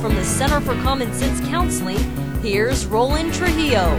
from the Center for Common Sense Counseling, here's Roland Trujillo.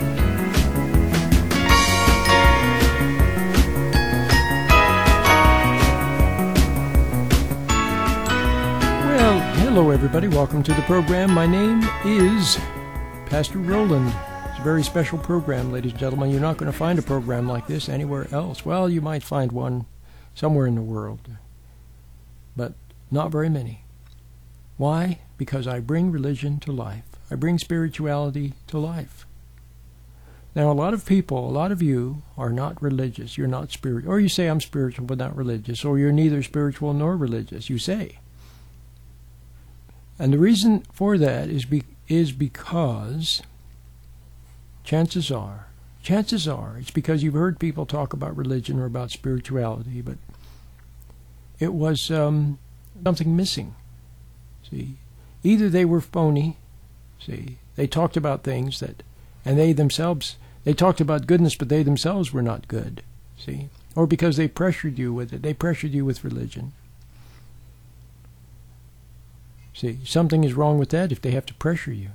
Well, hello everybody. Welcome to the program. My name is Pastor Roland. It's a very special program, ladies and gentlemen. You're not going to find a program like this anywhere else. Well, you might find one somewhere in the world, but not very many. Why? Because I bring religion to life. I bring spirituality to life. Now, a lot of people, a lot of you are not religious. You're not spiritual. Or you say, I'm spiritual but not religious. Or you're neither spiritual nor religious, you say. And the reason for that is because chances are, it's because you've heard people talk about religion or about spirituality, but it was something missing. See, either they were phony. See, they talked about things and they talked about goodness, but they themselves were not good. See, or because they pressured you with it. They pressured you with religion. See, something is wrong with that if they have to pressure you.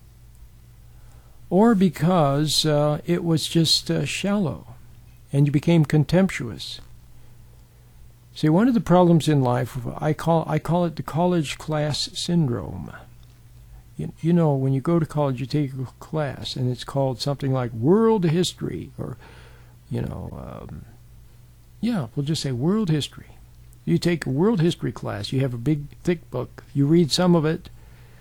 Or because it was just shallow, and you became contemptuous. See, one of the problems in life, I call it the college class syndrome. You know, when you go to college, you take a class, and it's called something like world history, or, we'll just say world history. You take a world history class, you have a big, thick book, you read some of it,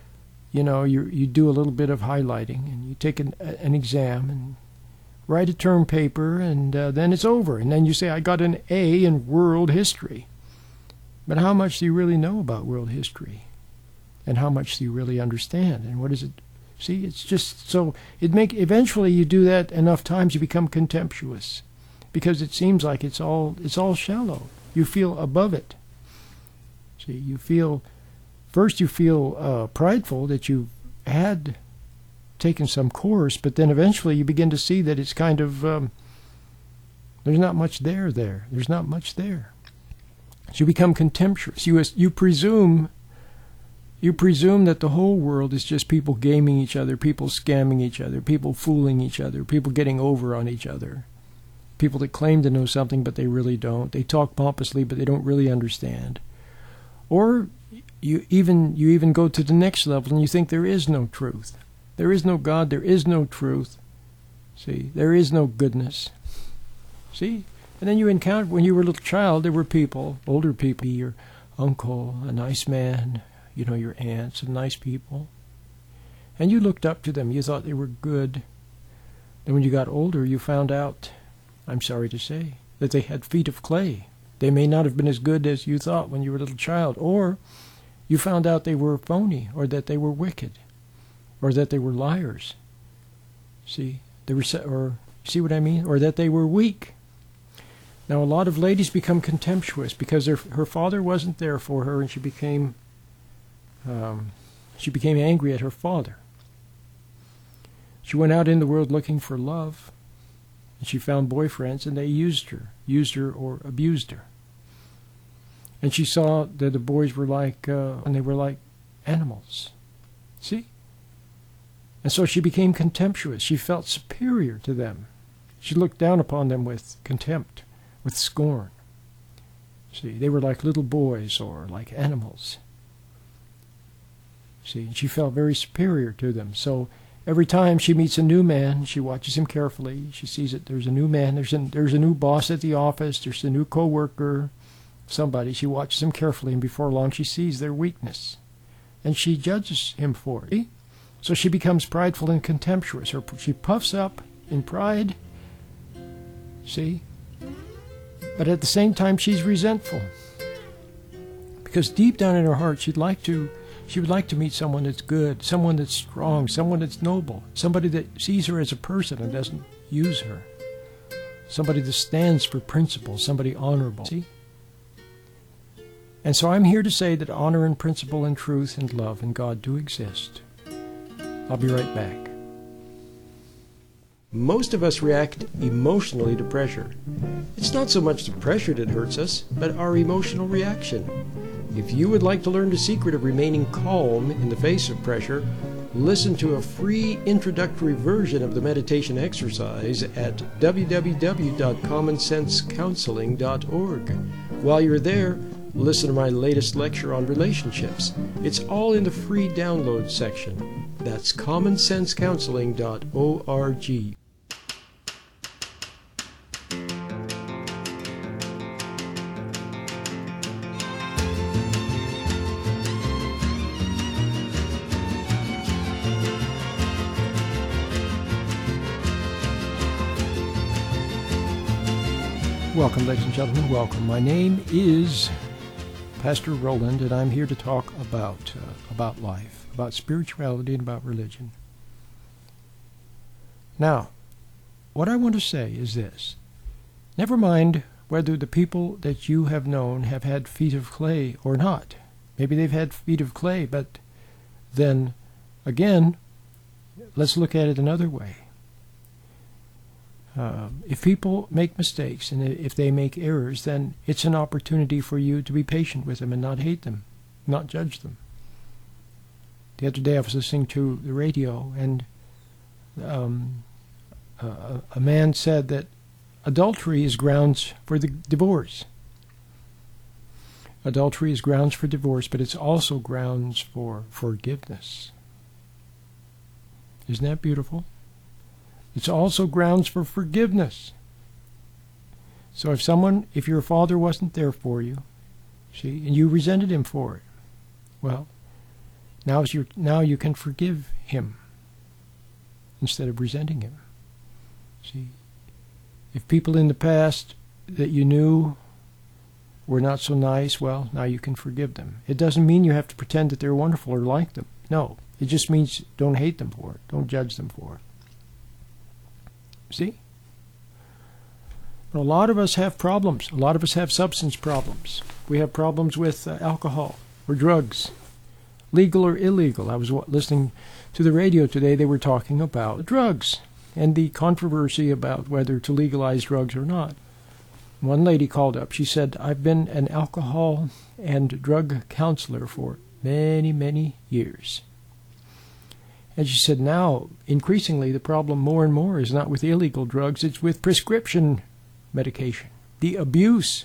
you do a little bit of highlighting, and you take an exam and write a term paper, and then it's over. And then you say, I got an A in world history. But how much do you really know about world history? And how much do you really understand? And what is it? See, it's just so, eventually you do that enough times, you become contemptuous. Because it seems like it's all shallow. You feel above it. See, you feel prideful that you had taken some course, but then eventually you begin to see that it's kind of, there's not much there. There's not much there. So you become contemptuous. You presume that the whole world is just people gaming each other, people scamming each other, people fooling each other, people getting over on each other. People that claim to know something, but they really don't. They talk pompously, but they don't really understand. Or you even go to the next level and you think there is no truth. There is no God. There is no truth. See, there is no goodness. See? And then you encountered, when you were a little child, there were people, older people, your uncle, a nice man, your aunts, some nice people. And you looked up to them. You thought they were good. Then when you got older, you found out, I'm sorry to say, that they had feet of clay. They may not have been as good as you thought when you were a little child. Or you found out they were phony, or that they were wicked, or that they were liars. See what I mean? Or that they were weak. Now, a lot of ladies become contemptuous because her father wasn't there for her, and she became angry at her father. She went out in the world looking for love. And she found boyfriends, and they used her or abused her. And she saw that the boys were and they were like animals. See? And so she became contemptuous. She felt superior to them. She looked down upon them with contempt, with scorn. See, they were like little boys or like animals. See, and she felt very superior to them. So every time she meets a new man, she watches him carefully. She sees that there's a new man, there's a new boss at the office, there's a new co-worker, somebody. She watches him carefully, and before long she sees their weakness. And she judges him for it. So she becomes prideful and contemptuous. She puffs up in pride, see? But at the same time, she's resentful. Because deep down in her heart, she would like to meet someone that's good, someone that's strong, someone that's noble, somebody that sees her as a person and doesn't use her, somebody that stands for principle, somebody honorable. See? And so I'm here to say that honor and principle and truth and love and God do exist. I'll be right back. Most of us react emotionally to pressure. It's not so much the pressure that hurts us, but our emotional reaction. If you would like to learn the secret of remaining calm in the face of pressure, listen to a free introductory version of the meditation exercise at www.commonsensecounseling.org. While you're there, listen to my latest lecture on relationships. It's all in the free download section. That's commonsensecounseling.org. Welcome, ladies and gentlemen, welcome. My name is Pastor Roland, and I'm here to talk about life, about spirituality, and about religion. Now, what I want to say is this. Never mind whether the people that you have known have had feet of clay or not. Maybe they've had feet of clay, but then, again, let's look at it another way. If people make mistakes and if they make errors, then it's an opportunity for you to be patient with them and not hate them, not judge them. The other day I was listening to the radio, and a man said that adultery is grounds for the divorce. Adultery is grounds for divorce, but it's also grounds for forgiveness. Isn't that beautiful? It's also grounds for forgiveness. So if your father wasn't there for you, see, and you resented him for it, well, now you can forgive him instead of resenting him. See, if people in the past that you knew were not so nice, well, now you can forgive them. It doesn't mean you have to pretend that they're wonderful or like them. No, it just means don't hate them for it. Don't judge them for it. See? But a lot of us have problems. A lot of us have substance problems. We have problems with alcohol or drugs, legal or illegal. I was listening to the radio today. They were talking about drugs and the controversy about whether to legalize drugs or not. One lady called up. She said, I've been an alcohol and drug counselor for many, many years. And she said, now, increasingly, the problem more and more is not with illegal drugs, it's with prescription medication. The abuse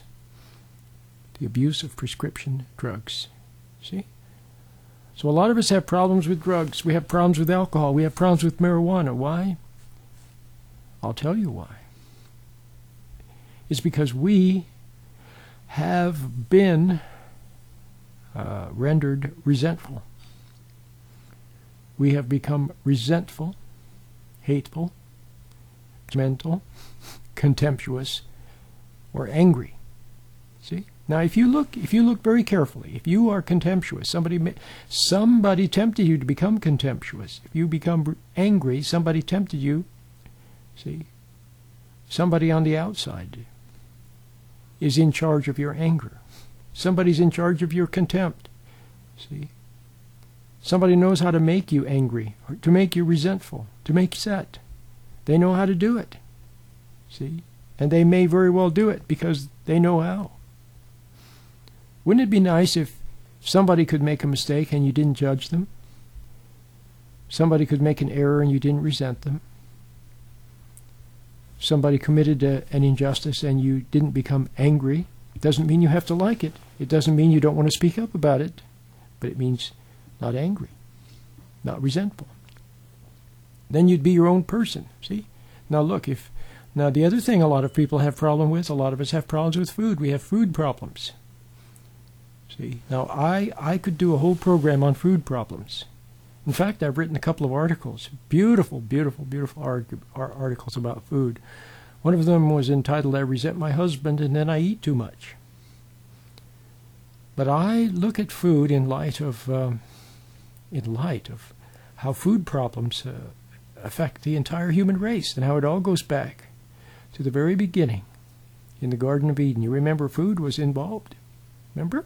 of prescription drugs. See? So a lot of us have problems with drugs. We have problems with alcohol. We have problems with marijuana. Why? I'll tell you why. It's because we have been rendered resentful. We have become resentful, hateful, judgmental, contemptuous, or angry. See? Now, if you look very carefully, if you are contemptuous, somebody tempted you to become contemptuous. If you become angry, somebody tempted you. See? Somebody on the outside is in charge of your anger. Somebody's in charge of your contempt. See? Somebody knows how to make you angry, or to make you resentful, to make you upset. They know how to do it. See? And they may very well do it because they know how. Wouldn't it be nice if somebody could make a mistake and you didn't judge them? Somebody could make an error and you didn't resent them? Somebody committed an injustice and you didn't become angry? It doesn't mean you have to like it. It doesn't mean you don't want to speak up about it. But it means not angry, not resentful. Then you'd be your own person, see? Now look, now the other thing a lot of people have problem with, a lot of us have problems with food. We have food problems. See? Now I could do a whole program on food problems. In fact, I've written a couple of articles, beautiful, beautiful, beautiful articles about food. One of them was entitled, I Resent My Husband and Then I Eat Too Much. But I look at food in light of how food problems affect the entire human race and how it all goes back to the very beginning in the Garden of Eden. You remember food was involved. Remember?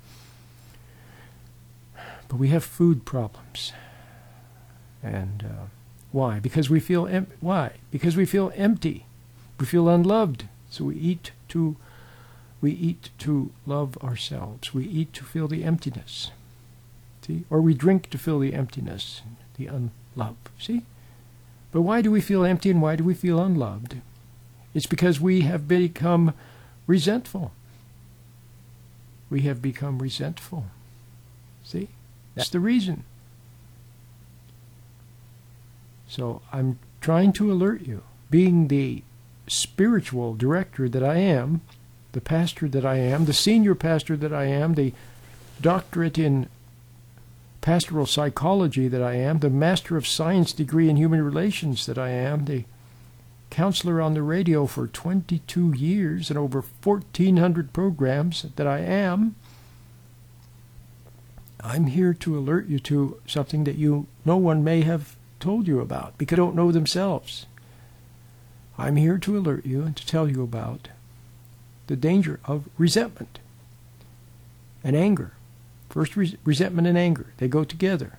But we have food problems. And why? Because we feel why? Because we feel empty. We feel unloved. So we eat to We eat to love ourselves. We eat to fill the emptiness. See? Or we drink to fill the emptiness, the unlove. See? But why do we feel empty and why do we feel unloved? It's because we have become resentful. We have become resentful. See? That's the reason. So I'm trying to alert you, being the spiritual director that I am, the pastor that I am, the senior pastor that I am, the doctorate in pastoral psychology that I am, the Master of Science degree in human relations that I am, the counselor on the radio for 22 years and over 1,400 programs that I am. I'm here to alert you to something that no one may have told you about because they don't know themselves. I'm here to alert you and to tell you about the danger of resentment and anger. First, resentment and anger, they go together.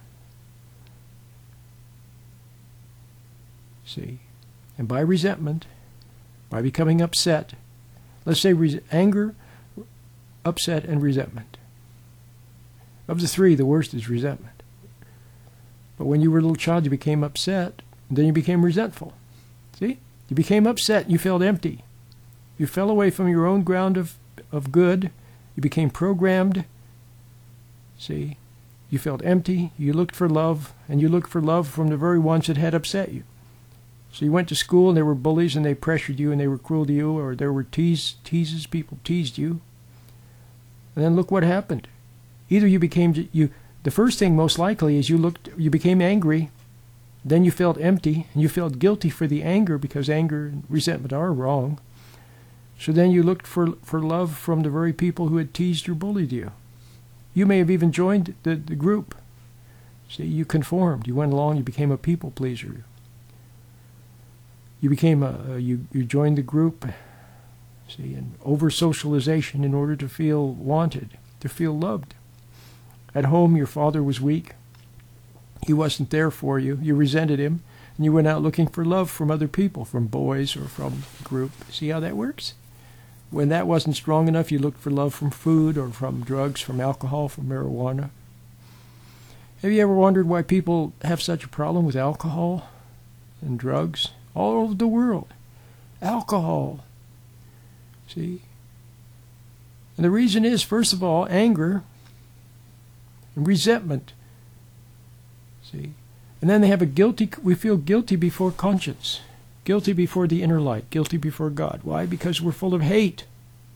See? And by resentment, by becoming upset, let's say anger, upset, and resentment. Of the three, the worst is resentment. But when you were a little child, you became upset, and then you became resentful. See? You became upset, and you felt empty. You fell away from your own ground of good. You became programmed. See? You felt empty. You looked for love, and you looked for love from the very ones that had upset you. So you went to school, and there were bullies, and they pressured you, and they were cruel to you, or there were teases, people teased you. And then look what happened. Either you became, the first thing most likely is you became angry, then you felt empty, and you felt guilty for the anger because anger and resentment are wrong. So then you looked for love from the very people who had teased or bullied you. You may have even joined the group. See, you conformed, you went along, you became a people pleaser. You became you joined the group, see, and over-socialization in order to feel wanted, to feel loved. At home, your father was weak. He wasn't there for you. You resented him, and you went out looking for love from other people, from boys or from the group. See how that works? When that wasn't strong enough, you looked for love from food or from drugs, from alcohol, from marijuana. Have you ever wondered why people have such a problem with alcohol and drugs? All over the world. Alcohol. See? And the reason is, first of all, anger and resentment. See? And then they have we feel guilty before conscience. Guilty before the inner light. Guilty before God. Why? Because we're full of hate.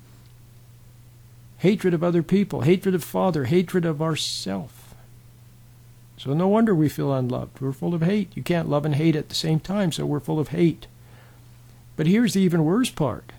Hatred of other people. Hatred of Father. Hatred of ourself. So no wonder we feel unloved. We're full of hate. You can't love and hate at the same time, so we're full of hate. But here's the even worse part.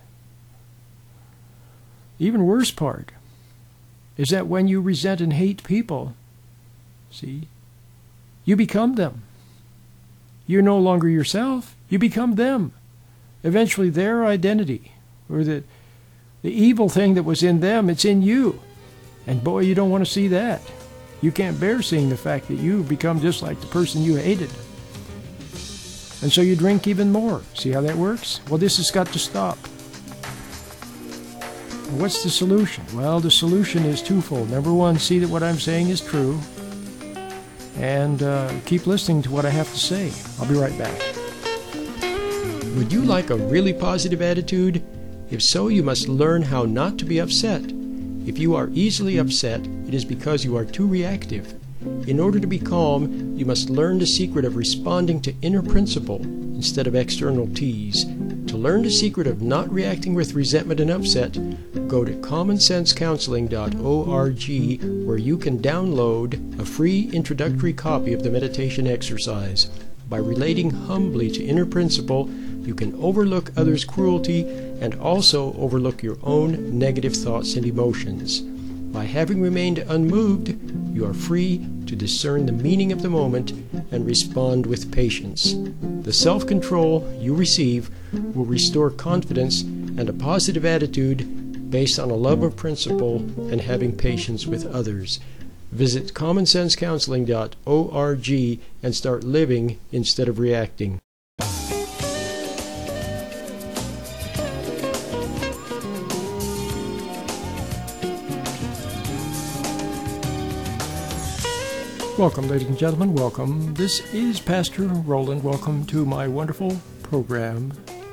The even worse part is that when you resent and hate people, see, you become them. You're no longer yourself. You become them. Eventually their identity, or the evil thing that was in them, it's in you. And boy, you don't want to see that. You can't bear seeing the fact that you become just like the person you hated. And so you drink even more. See how that works? Well, this has got to stop. What's the solution? Well, the solution is twofold. Number one, see that what I'm saying is true. And keep listening to what I have to say. I'll be right back. Would you like a really positive attitude? If so, you must learn how not to be upset. If you are easily upset, it is because you are too reactive. In order to be calm, you must learn the secret of responding to inner principle instead of external tease. To learn the secret of not reacting with resentment and upset, go to commonsensecounseling.org, where you can download a free introductory copy of the meditation exercise. By relating humbly to inner principle, you can overlook others' cruelty and also overlook your own negative thoughts and emotions. By having remained unmoved, you are free to discern the meaning of the moment and respond with patience. The self-control you receive will restore confidence and a positive attitude based on a love of principle and having patience with others. Visit commonsensecounseling.org and start living instead of reacting. Welcome, ladies and gentlemen, welcome. This is Pastor Roland. Welcome to my wonderful program.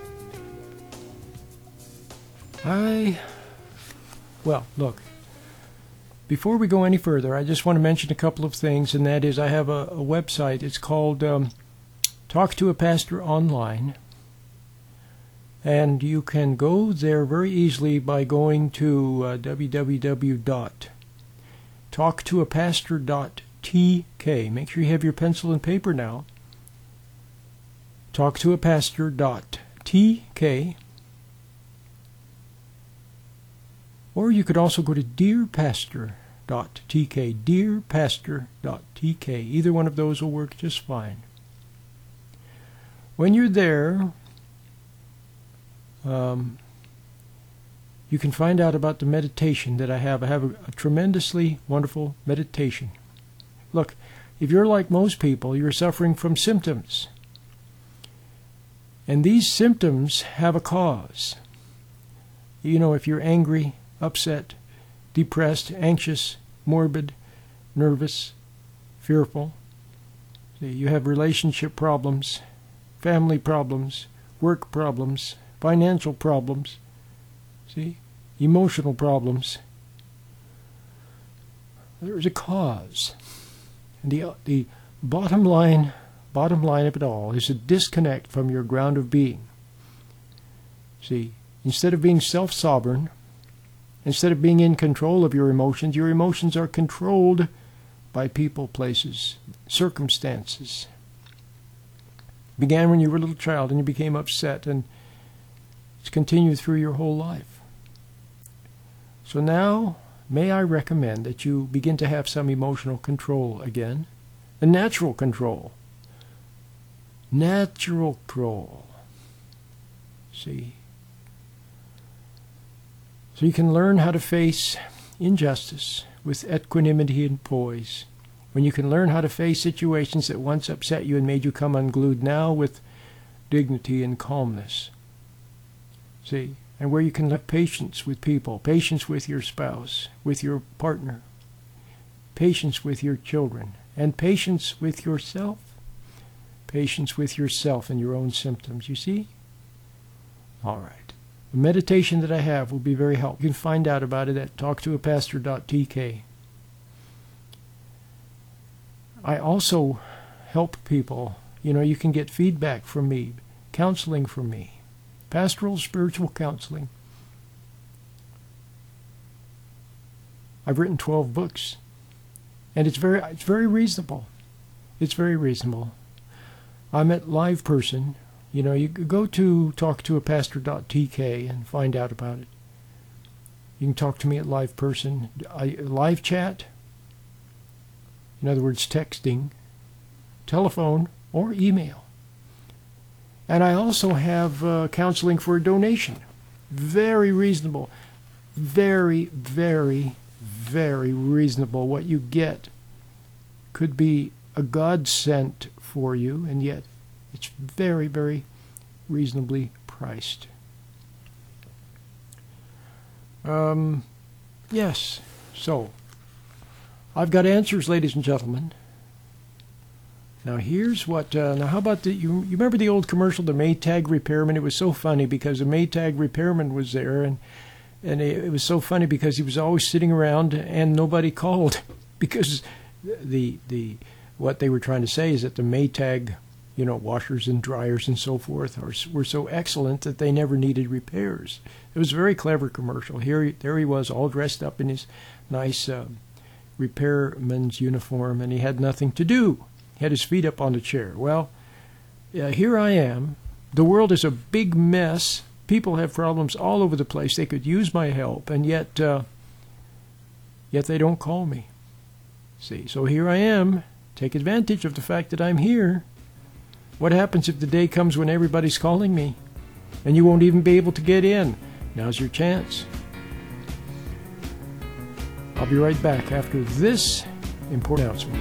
Well, look, before we go any further, I just want to mention a couple of things, and that is I have a website. It's called Talk to a Pastor Online, and you can go there very easily by going to www.talktoapastor.tk. Make sure you have your pencil and paper now. Talktoapastor.tk. Or you could also go to dearpastor.tk, dearpastor.tk. Either one of those will work just fine. When you're there, you can find out about the meditation that I have. I have a tremendously wonderful meditation. Look, if you're like most people, you're suffering from symptoms. And these symptoms have a cause. You know, if you're angry, upset, depressed, anxious, morbid, nervous, fearful. See, you have relationship problems, family problems, work problems, financial problems, see, emotional problems. There's a cause. And the bottom line of it all is a disconnect from your ground of being. See, instead of being self-sovereign, instead of being in control of your emotions are controlled by people, places, circumstances. It began when you were a little child and you became upset, and it's continued through your whole life. So now, may I recommend that you begin to have some emotional control again? A natural control. Natural control. See? So you can learn how to face injustice with equanimity and poise. When you can learn how to face situations that once upset you and made you come unglued, now with dignity and calmness. See? And where you can have patience with people, patience with your spouse, with your partner, patience with your children, and patience with yourself. Patience with yourself and your own symptoms. You see? All right. The meditation that I have will be very helpful. You can find out about it at talktoapastor.tk. I also help people. You know, you can get feedback from me, counseling from me, pastoral spiritual counseling. I've written 12 books, and it's very reasonable. It's very reasonable. I'm at Live Person. You know, you go to talktoapastor.tk and find out about it. You can talk to me at Live Person. Live chat, in other words, texting, telephone, or email. And I also have counseling for a donation. Very reasonable. Very, very, very reasonable. What you get could be a godsend for you, and yet it's very, very reasonably priced. Yes, so I've got answers, ladies and gentlemen. Now here's what, now how about you remember the old commercial, the Maytag repairman? It was so funny because the Maytag repairman was there, and it was so funny because he was always sitting around and nobody called because what they were trying to say is that the Maytag, you know, washers and dryers and so forth were so excellent that they never needed repairs. It was a very clever commercial. There he was, all dressed up in his nice repairman's uniform, and he had nothing to do. He had his feet up on the chair. Well, here I am. The world is a big mess. People have problems all over the place. They could use my help, and yet they don't call me. See, so here I am. Take advantage of the fact that I'm here. What happens if the day comes when everybody's calling me and you won't even be able to get in? Now's your chance. I'll be right back after this important announcement.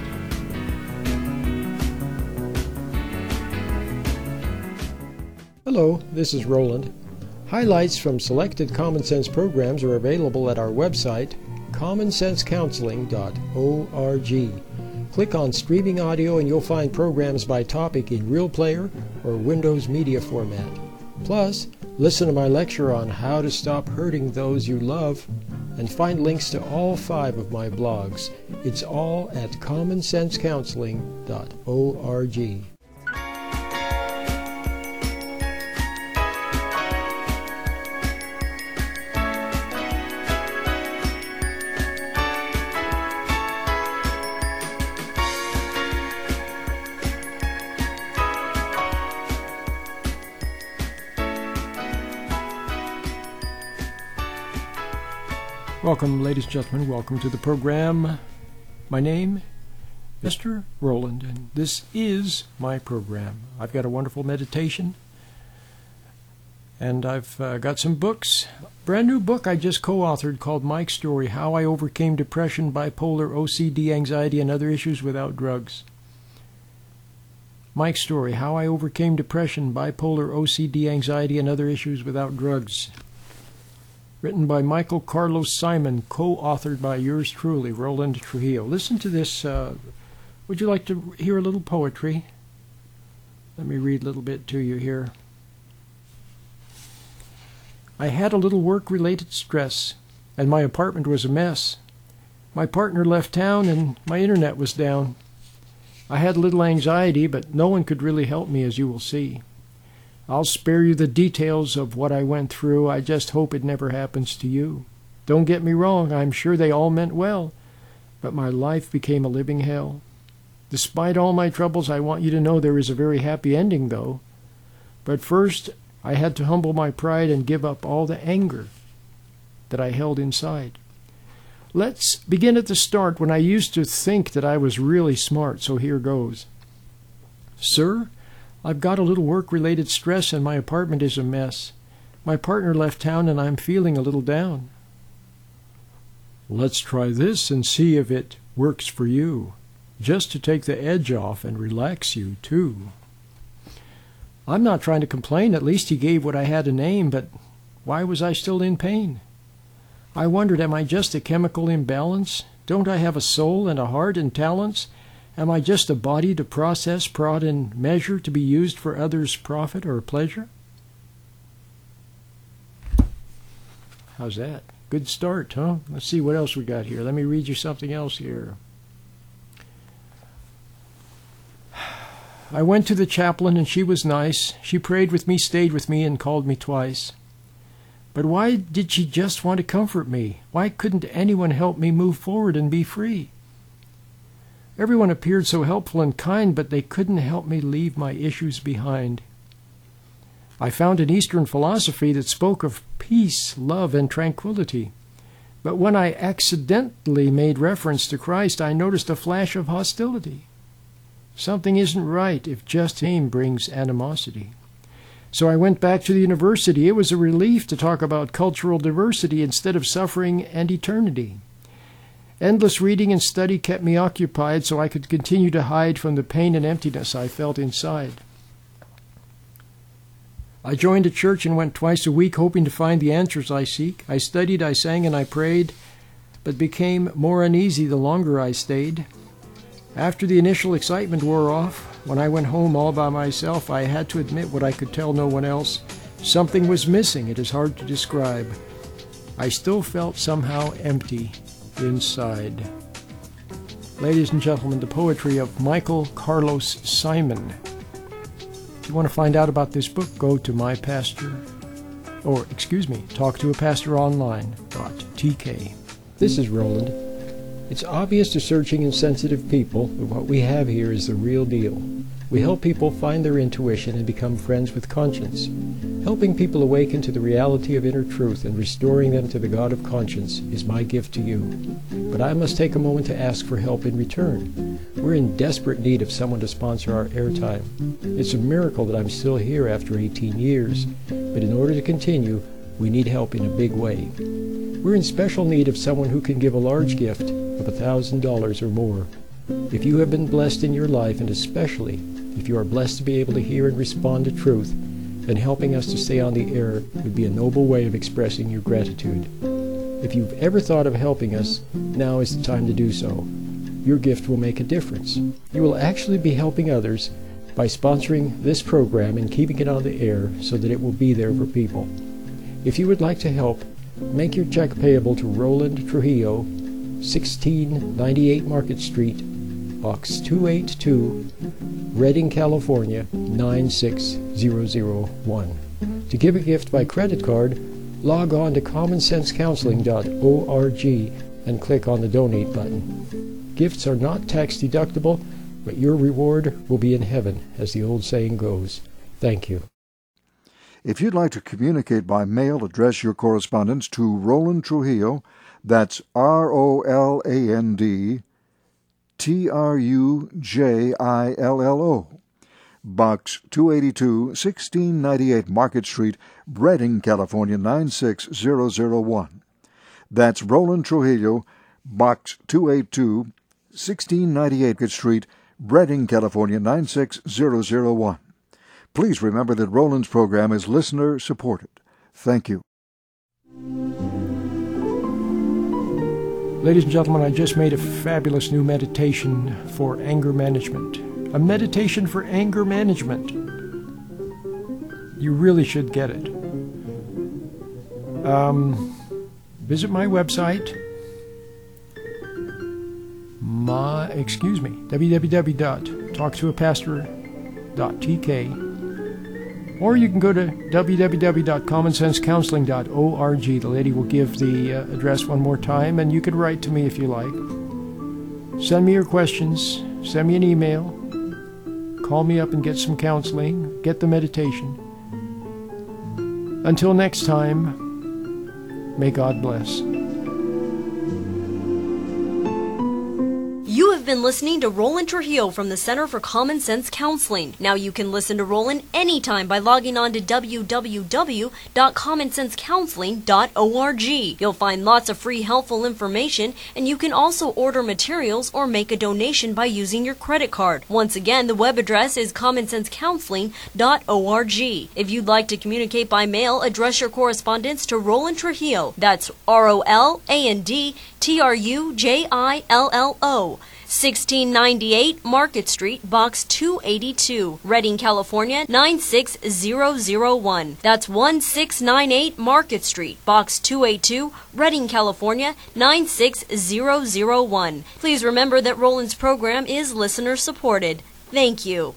Hello, this is Roland. Highlights from selected Common Sense programs are available at our website, commonsensecounseling.org. Click on Streaming Audio and you'll find programs by topic in Real Player or Windows Media format. Plus, listen to my lecture on how to stop hurting those you love and find links to all 5 of my blogs. It's all at commonsensecounseling.org. Welcome, ladies and gentlemen. Welcome to the program. My name is Mr. Roland, and this is my program. I've got a wonderful meditation, and I've got some books. Brand new book I just co-authored called Mike's Story, How I Overcame Depression, Bipolar, OCD, Anxiety, and Other Issues Without Drugs. Mike's Story, How I Overcame Depression, Bipolar, OCD, Anxiety, and Other Issues Without Drugs. Written by Michael Carlos Simon, co-authored by yours truly, Roland Trujillo. Listen to this. Would you like to hear a little poetry? Let me read a little bit to you here. I had a little work-related stress, and my apartment was a mess. My partner left town, and my internet was down. I had a little anxiety, but no one could really help me, as you will see. I'll spare you the details of what I went through. I just hope it never happens to you. Don't get me wrong, I'm sure they all meant well, but my life became a living hell. Despite all my troubles, I want you to know there is a very happy ending, though. But first, I had to humble my pride and give up all the anger that I held inside. Let's begin at the start, when I used to think that I was really smart, so here goes. Sir, I've got a little work-related stress and my apartment is a mess. My partner left town and I'm feeling a little down. Let's try this and see if it works for you, just to take the edge off and relax you, too. I'm not trying to complain. At least he gave what I had a name, but why was I still in pain? I wondered, am I just a chemical imbalance? Don't I have a soul and a heart and talents? Am I just a body to process, prod, and measure to be used for others' profit or pleasure? How's that? Good start, huh? Let's see what else we got here. Let me read you something else here. I went to the chaplain and she was nice. She prayed with me, stayed with me, and called me twice. But why did she just want to comfort me? Why couldn't anyone help me move forward and be free? Everyone appeared so helpful and kind, but they couldn't help me leave my issues behind. I found an Eastern philosophy that spoke of peace, love, and tranquility. But when I accidentally made reference to Christ, I noticed a flash of hostility. Something isn't right if just aim brings animosity. So I went back to the university. It was a relief to talk about cultural diversity instead of suffering and eternity. Endless reading and study kept me occupied so I could continue to hide from the pain and emptiness I felt inside. I joined a church and went twice a week, hoping to find the answers I seek. I studied, I sang, and I prayed, but became more uneasy the longer I stayed. After the initial excitement wore off, when I went home all by myself, I had to admit what I could tell no one else. Something was missing. It is hard to describe. I still felt somehow empty inside. Ladies and gentlemen, the poetry of Michael Carlos Simon. If you want to find out about this book, go to talktoapastoronline.tk. This is Roland. It's obvious to searching and sensitive people that what we have here is the real deal. We help people find their intuition and become friends with conscience. Helping people awaken to the reality of inner truth and restoring them to the God of conscience is my gift to you. But I must take a moment to ask for help in return. We're in desperate need of someone to sponsor our airtime. It's a miracle that I'm still here after 18 years, but in order to continue, we need help in a big way. We're in special need of someone who can give a large gift of $1,000 or more. If you have been blessed in your life, and especially if you are blessed to be able to hear and respond to truth, then helping us to stay on the air would be a noble way of expressing your gratitude. If you've ever thought of helping us, now is the time to do so. your gift will make a difference. You will actually be helping others by sponsoring this program and keeping it on the air so that it will be there for people. If you would like to help, make your check payable to Roland Trujillo, 1698 Market Street, Box 282, Redding, California, 96001. To give a gift by credit card, log on to commonsensecounseling.org and click on the Donate button. Gifts are not tax deductible, but your reward will be in heaven, as the old saying goes. Thank you. If you'd like to communicate by mail, address your correspondence to Roland Trujillo. That's ROLAND TRUJILLO. Box 282, 1698 Market Street, Redding, California, 96001. That's Roland Trujillo, Box 282, 1698 Market Street, Redding, California, 96001. Please remember that Roland's program is listener-supported. Thank you. Ladies and gentlemen, I just made a fabulous new meditation for anger management. A meditation for anger management. You really should get it. Visit my website, www.talktoapastor.tk, or you can go to www.commonsensecounseling.org. The lady will give the address one more time, and you can write to me if you like. Send me your questions, send me an email, call me up and get some counseling, get the meditation. Until next time, may God bless. You have been listening to Roland Trujillo from the Center for Common Sense Counseling. Now you can listen to Roland anytime by logging on to www.commonsensecounseling.org. You'll find lots of free helpful information, and you can also order materials or make a donation by using your credit card. Once again, the web address is commonsensecounseling.org. If you'd like to communicate by mail, address your correspondence to Roland Trujillo. That's ROLAND TRUJILLO, 1698 Market Street, Box 282, Redding, California, 96001. That's 1698 Market Street, Box 282, Redding, California, 96001. Please remember that Roland's program is listener supported. Thank you.